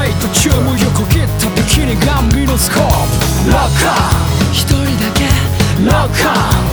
イ途中も横切ったビキニがミノスコープロッカー一人だけロッカー